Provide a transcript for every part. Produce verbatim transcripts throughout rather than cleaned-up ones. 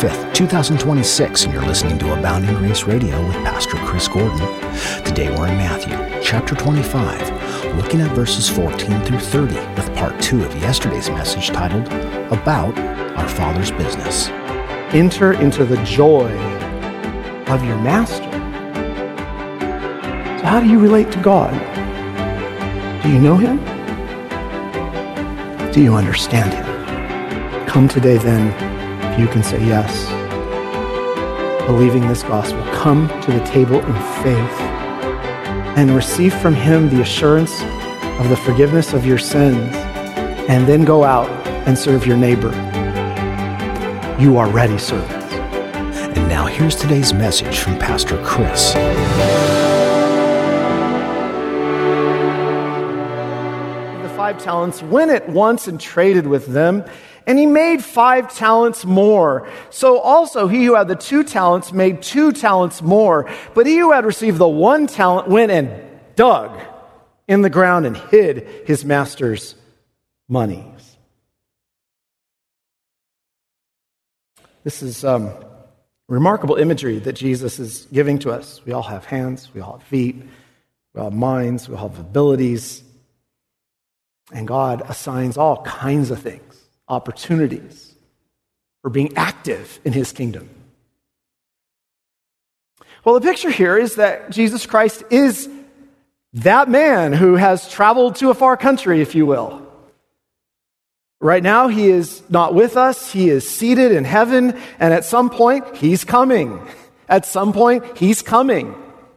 fifth, twenty twenty-six, and you're listening to Abounding Grace Radio with Pastor Chris Gordon. Today we're in Matthew, chapter twenty-five, looking at verses fourteen through thirty, with part two of yesterday's message titled, About Our Father's Business. Enter into the joy of your master. So how do you relate to God? Do you know him? Do you understand him? Come today then, if you can say yes, believing this gospel. Come to the table in faith and receive from him the assurance of the forgiveness of your sins, and then go out and serve your neighbor. You are ready, servants. And now here's today's message from Pastor Chris. Five talents, went at once and traded with them, and he made five talents more. So also he who had the two talents made two talents more. But he who had received the one talent went and dug in the ground and hid his master's money. This is um, remarkable imagery that Jesus is giving to us. We all have hands, we all have feet, we all have minds, we all have abilities. And God assigns all kinds of things, opportunities for being active in his kingdom. Well, the picture here is that Jesus Christ is that man who has traveled to a far country, if you will. Right now, he is not with us. He is seated in heaven, and at some point, he's coming. At some point, he's coming.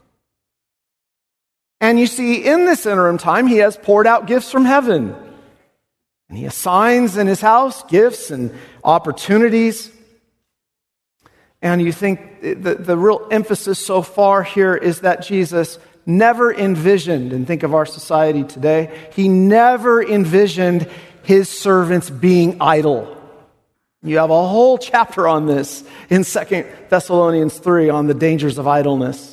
And you see, in this interim time, he has poured out gifts from heaven. And he assigns in his house gifts and opportunities. And you think the, the real emphasis so far here is that Jesus never envisioned, and think of our society today, he never envisioned his servants being idle. You have a whole chapter on this in Second Thessalonians three on the dangers of idleness.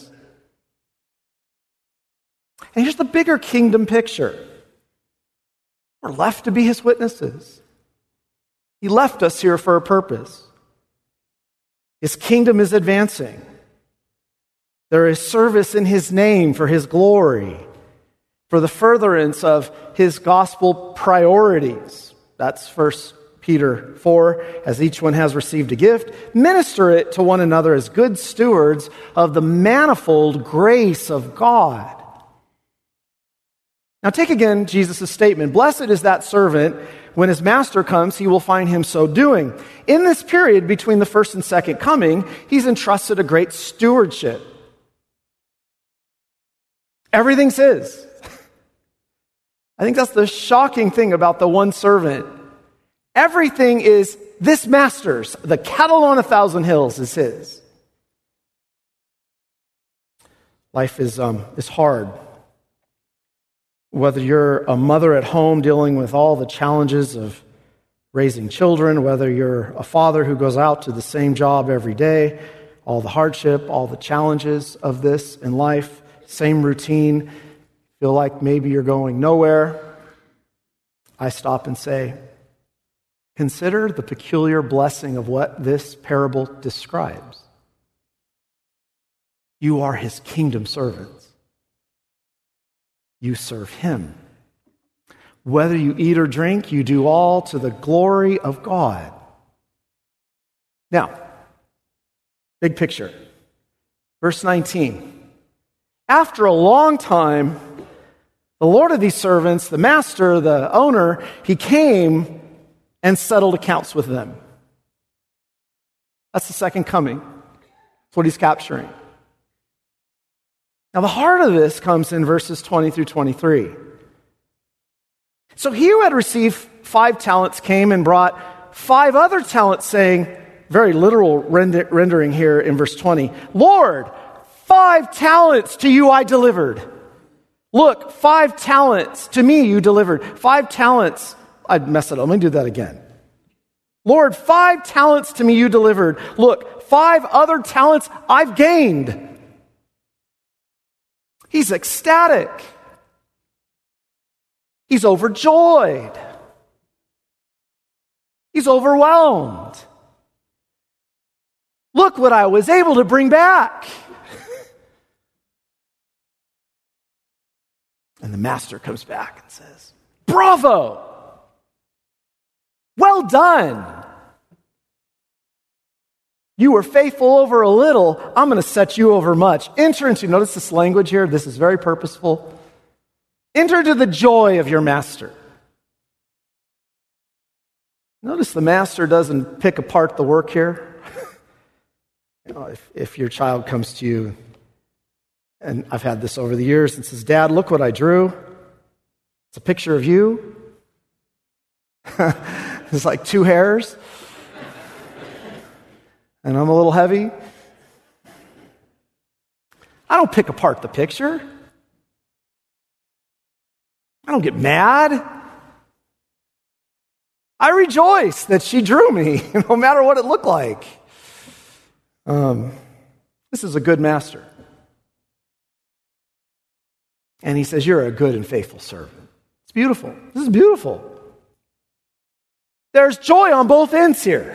And here's the bigger kingdom picture. We're left to be his witnesses. He left us here for a purpose. His kingdom is advancing. There is service in his name for his glory, for the furtherance of his gospel priorities. That's First Peter four. As each one has received a gift, minister it to one another as good stewards of the manifold grace of God. Now take again Jesus' statement, blessed is that servant, when his master comes, he will find him so doing. In this period between the first and second coming, he's entrusted a great stewardship. Everything's his. I think that's the shocking thing about the one servant. Everything is this master's. The cattle on a thousand hills is his. Life is um, is hard. Whether you're a mother at home dealing with all the challenges of raising children, whether you're a father who goes out to the same job every day, all the hardship, all the challenges of this in life, same routine, feel like maybe you're going nowhere, I stop and say, consider the peculiar blessing of what this parable describes. You are his kingdom servants. You serve him. Whether you eat or drink, you do all to the glory of God. Now, big picture. Verse nineteen. After a long time, the Lord of these servants, the master, the owner, he came and settled accounts with them. That's the second coming. That's what he's capturing. Now, the heart of this comes in verses twenty through twenty-three. So he who had received five talents came and brought five other talents, saying, very literal render, rendering here in verse twenty, Lord, five talents to you I delivered. Look, five talents to me you delivered. Five talents. I'd mess it up. Let me do that again. Lord, five talents to me you delivered. Look, five other talents I've gained. He's ecstatic. He's overjoyed. He's overwhelmed. Look what I was able to bring back. And the master comes back and says, bravo! Well done! You were faithful over a little, I'm going to set you over much. Enter into, notice this language here, this is very purposeful. Enter into the joy of your master. Notice the master doesn't pick apart the work here. You know, if, if your child comes to you, and I've had this over the years, and says, Dad, look what I drew. It's a picture of you. It's like two hairs. And I'm a little heavy. I don't pick apart the picture. I don't get mad. I rejoice that she drew me, no matter what it looked like. Um, this is a good master. And he says, you're a good and faithful servant. It's beautiful. This is beautiful. There's joy on both ends here.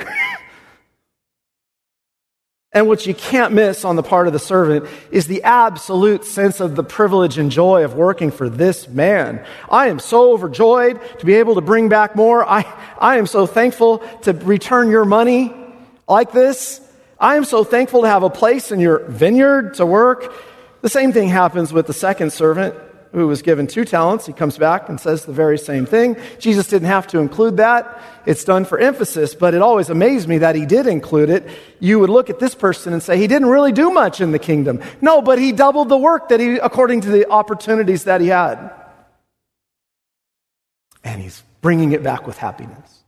And what you can't miss on the part of the servant is the absolute sense of the privilege and joy of working for this man. I am so overjoyed to be able to bring back more. I, I am so thankful to return your money like this. I am so thankful to have a place in your vineyard to work. The same thing happens with the second servant who was given two talents. He comes back and says the very same thing. Jesus didn't have to include that. It's done for emphasis, but it always amazed me that he did include it. You would look at this person and say, he didn't really do much in the kingdom. No, but he doubled the work that he, according to the opportunities that he had. And he's bringing it back with happiness.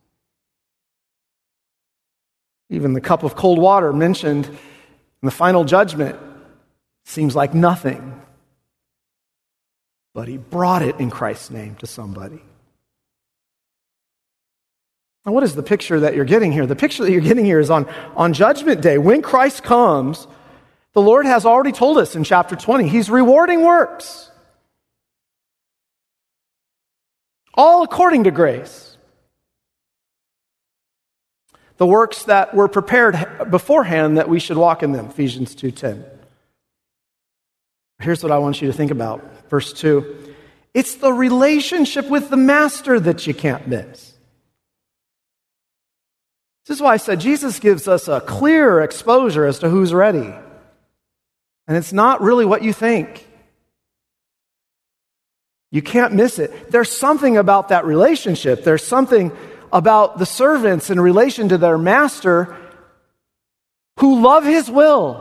Even the cup of cold water mentioned in the final judgment seems like nothing. But he brought it in Christ's name to somebody. Now, what is the picture that you're getting here? The picture that you're getting here is on, on Judgment Day. When Christ comes, the Lord has already told us in chapter twenty, he's rewarding works. All according to grace. The works that were prepared beforehand that we should walk in them, Ephesians two ten. Here's what I want you to think about. Verse two. It's the relationship with the master that you can't miss. This is why I said Jesus gives us a clear exposure as to who's ready. And it's not really what you think. You can't miss it. There's something about that relationship. There's something about the servants in relation to their master who love his will.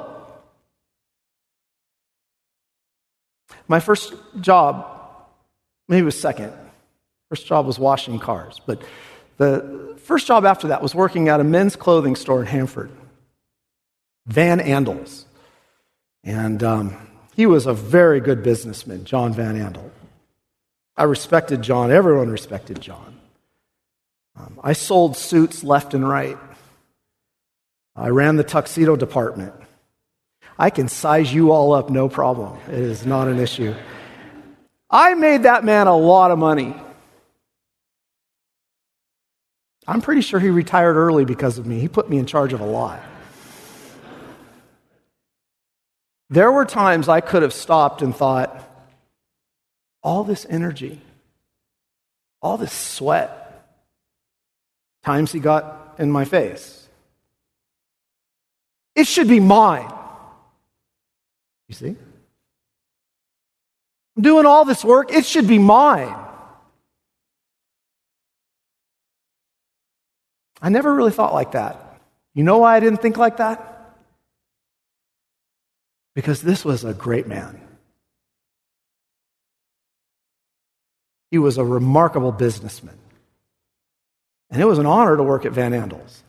My first job, maybe it was second. First job was washing cars. But the first job after that was working at a men's clothing store in Hanford. Van Andels. And um, he was a very good businessman, John Van Andel. I respected John. Everyone respected John. Um, I sold suits left and right. I ran the tuxedo department. I can size you all up, no problem. It is not an issue. I made that man a lot of money. I'm pretty sure he retired early because of me. He put me in charge of a lot. There were times I could have stopped and thought, all this energy, all this sweat, times he got in my face. It should be mine. You see? I'm doing all this work. It should be mine. I never really thought like that. You know why I didn't think like that? Because this was a great man. He was a remarkable businessman. And it was an honor to work at Van Andels.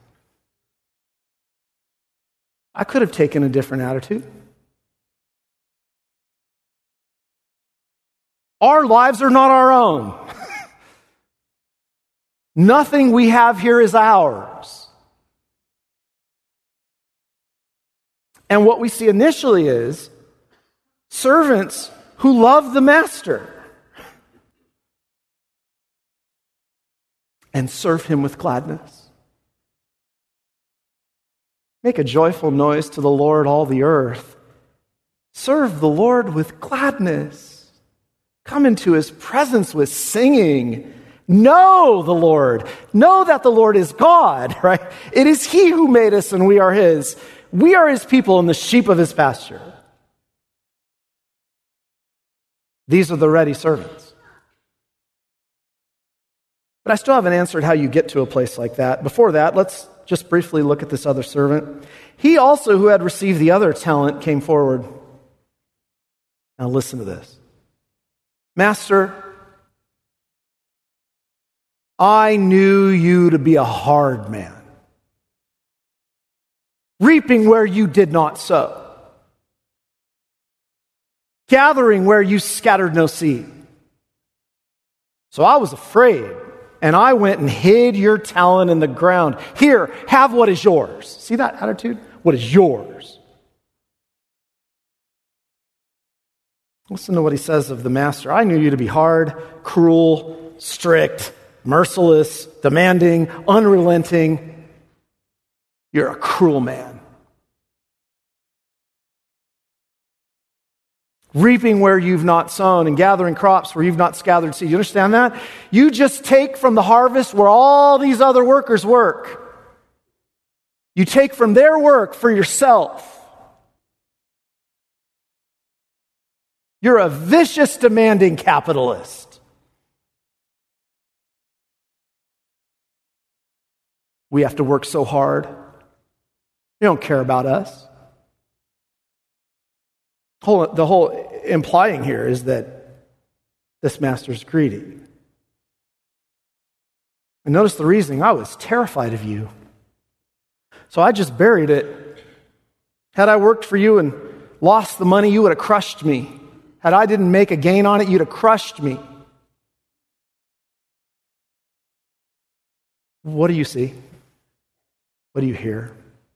I could have taken a different attitude. Our lives are not our own. Nothing we have here is ours. And what we see initially is servants who love the master and serve him with gladness. Make a joyful noise to the Lord, all the earth. Serve the Lord with gladness. Come into his presence with singing. Know the Lord. Know that the Lord is God, right? It is he who made us and we are his. We are his people and the sheep of his pasture. These are the ready servants. But I still haven't answered how you get to a place like that. Before that, let's just briefly look at this other servant. He also, who had received the other talent, came forward. Now listen to this. Master, I knew you to be a hard man, reaping where you did not sow, gathering where you scattered no seed. So I was afraid, and I went and hid your talent in the ground. Here, have what is yours. See that attitude? What is yours? Listen to what he says of the master. I knew you to be hard, cruel, strict, merciless, demanding, unrelenting. You're a cruel man. Reaping where you've not sown and gathering crops where you've not gathered seed. You understand that? You just take from the harvest where all these other workers work. You take from their work for yourself. You're a vicious, demanding capitalist. We have to work so hard. You don't care about us. Whole, the whole implying here is that this master's greedy. And notice the reasoning. I was terrified of you. So I just buried it. Had I worked for you and lost the money, you would have crushed me. Had I didn't make a gain on it, you'd have crushed me. What do you see? What do you hear?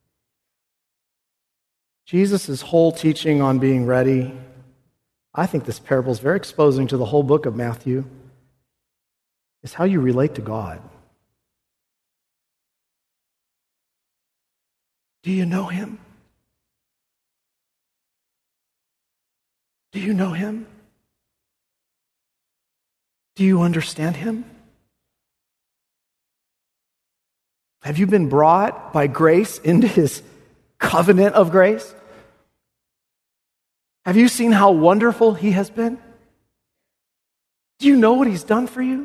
Jesus' whole teaching on being ready, I think this parable is very exposing to the whole book of Matthew, is how you relate to God. Do you know him? Do you know him? Do you understand him? Have you been brought by grace into his covenant of grace? Have you seen how wonderful he has been? Do you know what he's done for you?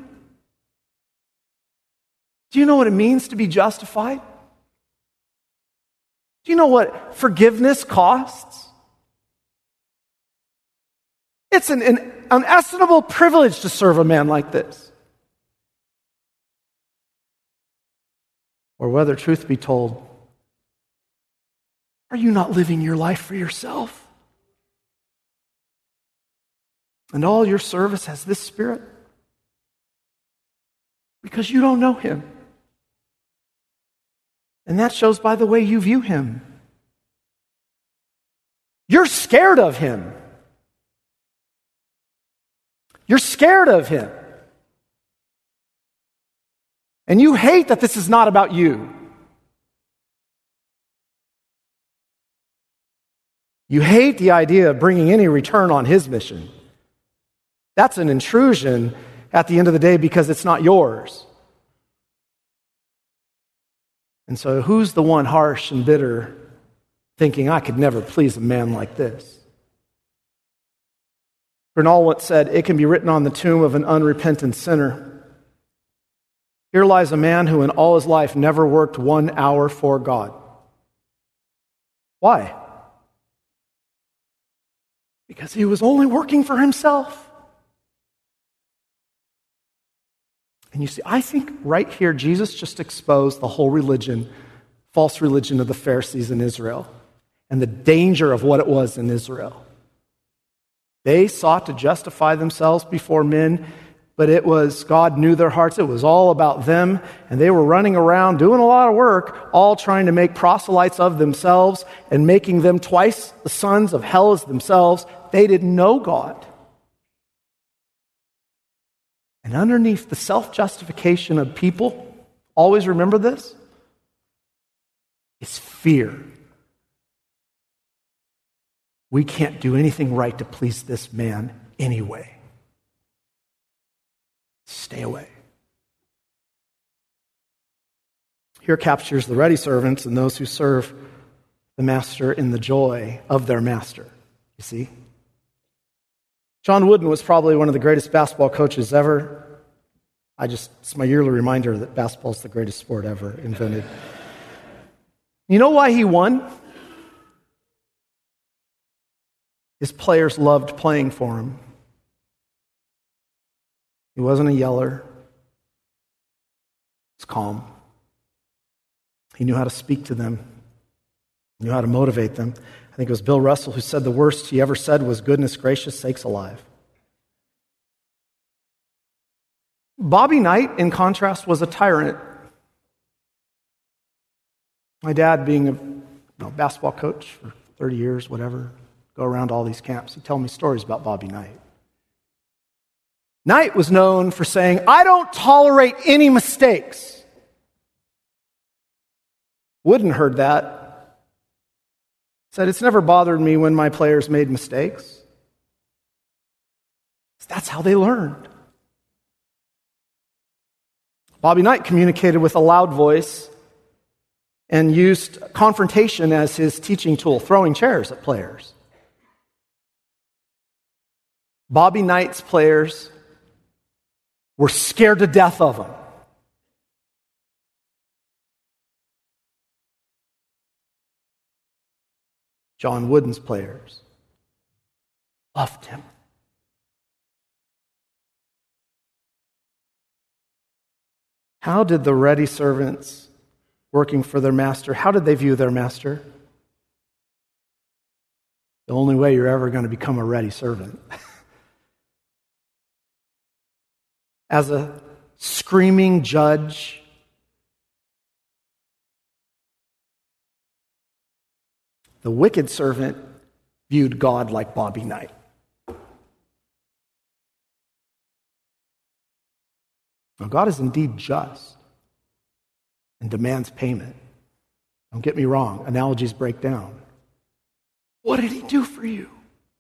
Do you know what it means to be justified? Do you know what forgiveness costs? It's an, an unestimable privilege to serve a man like this. Or whether, truth be told, are you not living your life for yourself? And all your service has this spirit? Because you don't know him. And that shows by the way you view him. You're scared of him. You're scared of him. And you hate that this is not about you. You hate the idea of bringing any return on his mission. That's an intrusion at the end of the day because it's not yours. And so who's the one harsh and bitter thinking, I could never please a man like this? Bernal once said, it can be written on the tomb of an unrepentant sinner. Here lies a man who in all his life never worked one hour for God. Why? Because he was only working for himself. And you see, I think right here, Jesus just exposed the whole religion, false religion of the Pharisees in Israel, and the danger of what it was in Israel. They sought to justify themselves before men, but it was, God knew their hearts. It was all about them, and they were running around doing a lot of work, all trying to make proselytes of themselves and making them twice the sons of hell as themselves. They didn't know God. And underneath the self-justification of people, always remember this, is fear. we can't do anything right to please this man anyway. Stay away. Here captures the ready servants and those who serve the master in the joy of their master. You see? John Wooden was probably one of the greatest basketball coaches ever. I just, it's my yearly reminder that basketball is the greatest sport ever invented. You know why he won? His players loved playing for him. He wasn't a yeller. He was calm. He knew how to speak to them. He knew how to motivate them. I think it was Bill Russell who said the worst he ever said was, "Goodness gracious sakes alive." Bobby Knight, in contrast, was a tyrant. My dad, being a you know, basketball coach for thirty years, whatever, go around all these camps, he'd tell me stories about Bobby Knight. Knight was known for saying, "I don't tolerate any mistakes." Wooden heard that. Said, "It's never bothered me when my players made mistakes. That's how they learned." Bobby Knight communicated with a loud voice and used confrontation as his teaching tool, throwing chairs at players. Bobby Knight's players were scared to death of him. John Wooden's players loved him. How did the ready servants working for their master, how did they view their master? The only way you're ever going to become a ready servant. As a screaming judge, the wicked servant viewed God like Bobby Knight. Now, God is indeed just and demands payment. Don't get me wrong, analogies break down. What did he do for you?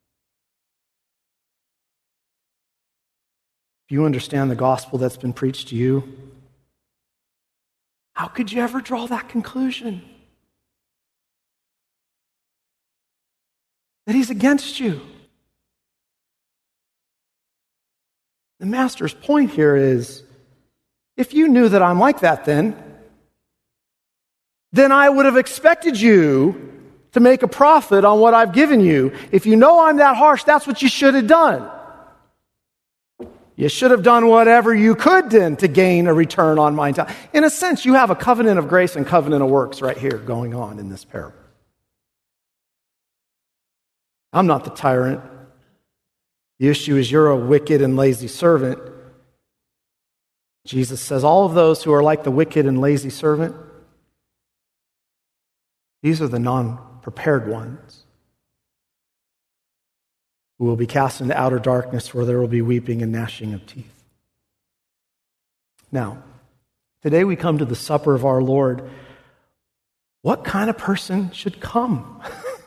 If you understand the gospel that's been preached to you, how could you ever draw that conclusion? That he's against you. The master's point here is, if you knew that I'm like that then, then I would have expected you to make a profit on what I've given you. If you know I'm that harsh, that's what you should have done. You should have done whatever you could then to gain a return on my time. In a sense, you have a covenant of grace and covenant of works right here going on in this parable. I'm not the tyrant. The issue is you're a wicked and lazy servant. Jesus says all of those who are like the wicked and lazy servant, these are the non-prepared ones who will be cast into outer darkness where there will be weeping and gnashing of teeth. Now, today we come to the supper of our Lord. What kind of person should come?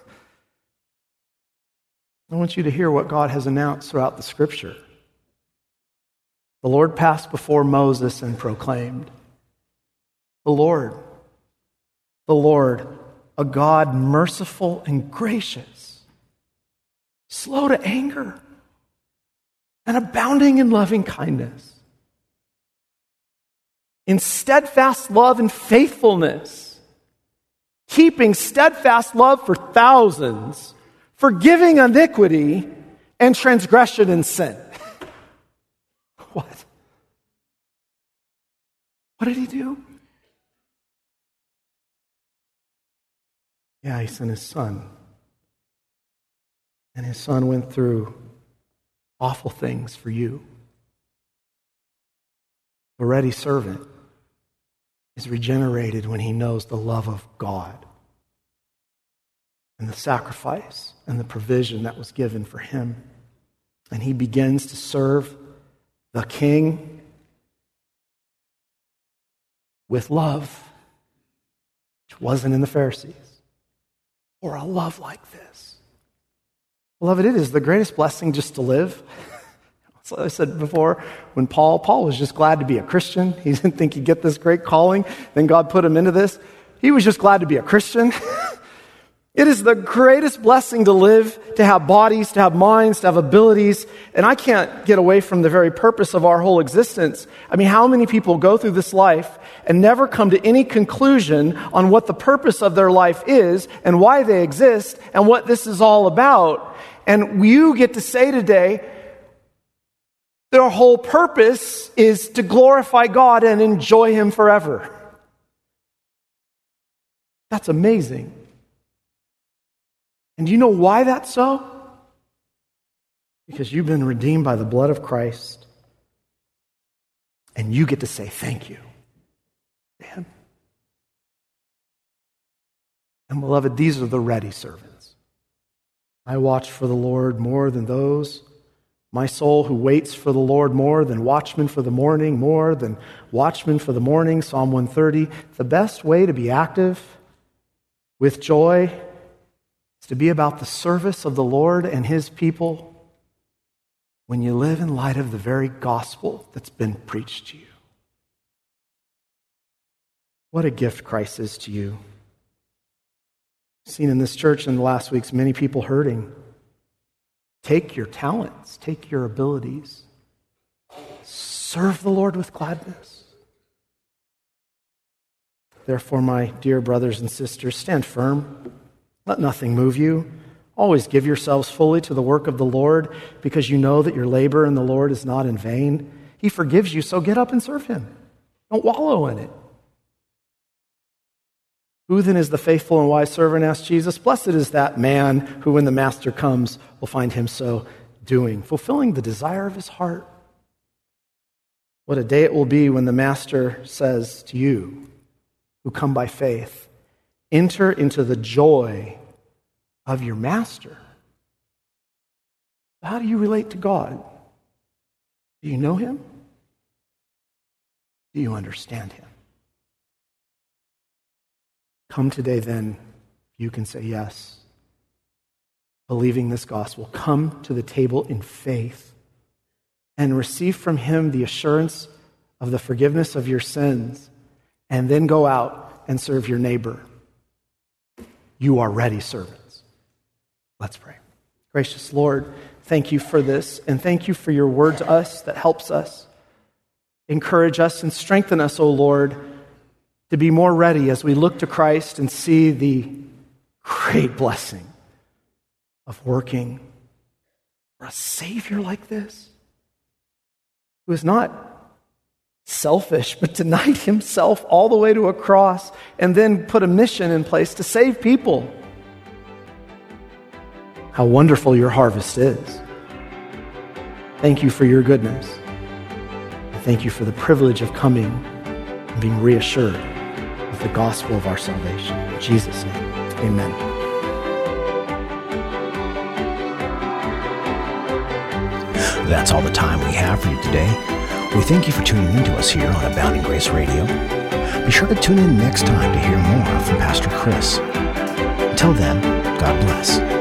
I want you to hear what God has announced throughout the Scripture. The Lord passed before Moses and proclaimed, "The Lord, the Lord, a God merciful and gracious, slow to anger, and abounding in loving kindness, in steadfast love and faithfulness, keeping steadfast love for thousands, forgiving iniquity and transgression and sin." What? What did he do? Yeah, he sent his son. And his son went through awful things for you. The ready servant is regenerated when he knows the love of God and the sacrifice and the provision that was given for him. And he begins to serve the king with love, which wasn't in the Pharisees, or a love like this. Beloved, it is the greatest blessing just to live. So I said before, when Paul, Paul was just glad to be a Christian. He didn't think he'd get this great calling. Then God put him into this. He was just glad to be a Christian. It is the greatest blessing to live, to have bodies, to have minds, to have abilities. And I can't get away from the very purpose of our whole existence. I mean, how many people go through this life and never come to any conclusion on what the purpose of their life is and why they exist and what this is all about? And you get to say today, their whole purpose is to glorify God and enjoy Him forever. That's amazing. And do you know why that's so? Because you've been redeemed by the blood of Christ. And you get to say thank you to Him. And beloved, these are the ready servants. I watch for the Lord more than those. My soul who waits for the Lord more than watchmen for the morning, more than watchmen for the morning, Psalm one thirty. The best way to be active with joy is to be about the service of the Lord and His people when you live in light of the very gospel that's been preached to you. What a gift Christ is to you. I've seen in this church in the last weeks many people hurting. Take your talents, take your abilities, serve the Lord with gladness. Therefore, my dear brothers and sisters, stand firm. Let nothing move you. Always give yourselves fully to the work of the Lord, because you know that your labor in the Lord is not in vain. He forgives you, so get up and serve Him. Don't wallow in it. Who then is the faithful and wise servant, asked Jesus. Blessed is that man who, when the master comes, will find him so doing, fulfilling the desire of his heart. What a day it will be when the master says to you, who come by faith, enter into the joy of your master. How do you relate to God? Do you know Him? Do you understand Him? Come today then, you can say yes, believing this gospel. Come to the table in faith and receive from Him the assurance of the forgiveness of your sins, and then go out and serve your neighbor. You are ready servants. Let's pray. Gracious Lord, thank you for this, and thank you for your word to us that helps us. Encourage us and strengthen us, O Lord, to be more ready as we look to Christ and see the great blessing of working for a Savior like this, who is not selfish, but denied Himself all the way to a cross and then put a mission in place to save people. How wonderful your harvest is. Thank you for your goodness. And thank you for the privilege of coming and being reassured of the gospel of our salvation. In Jesus' name, amen. That's all the time we have for you today. We thank you for tuning in to us here on Abounding Grace Radio. Be sure to tune in next time to hear more from Pastor Chris. Until then, God bless.